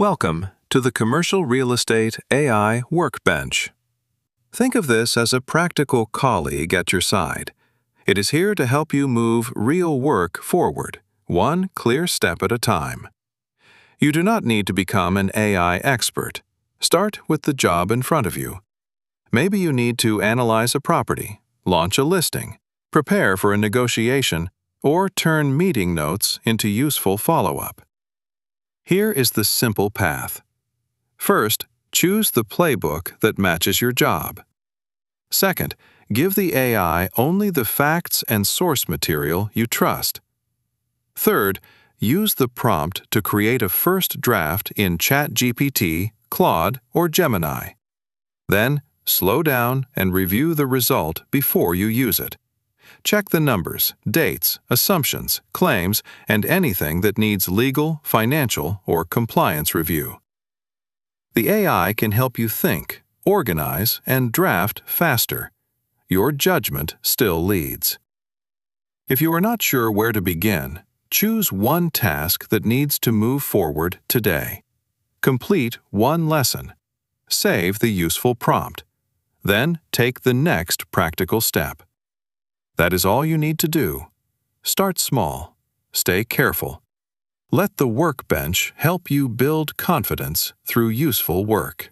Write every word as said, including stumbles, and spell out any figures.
Welcome to the Commercial Real Estate A I Workbench. Think of this as a practical colleague at your side. It is here to help you move real work forward, one clear step at a time. You do not need to become an A I expert. Start with the job in front of you. Maybe you need to analyze a property, launch a listing, prepare for a negotiation, or turn meeting notes into useful follow-up. Here is the simple path. First, choose the playbook that matches your job. Second, give the A I only the facts and source material you trust. Third, use the prompt to create a first draft in ChatGPT, Claude, or Gemini. Then, slow down and review the result before you use it. Check the numbers, dates, assumptions, claims, and anything that needs legal, financial, or compliance review. The A I can help you think, organize, and draft faster. Your judgment still leads. If you are not sure where to begin, choose one task that needs to move forward today. Complete one lesson. Save the useful prompt. Then take the next practical step. That is all you need to do. Start small. Stay careful. Let the workbench help you build confidence through useful work.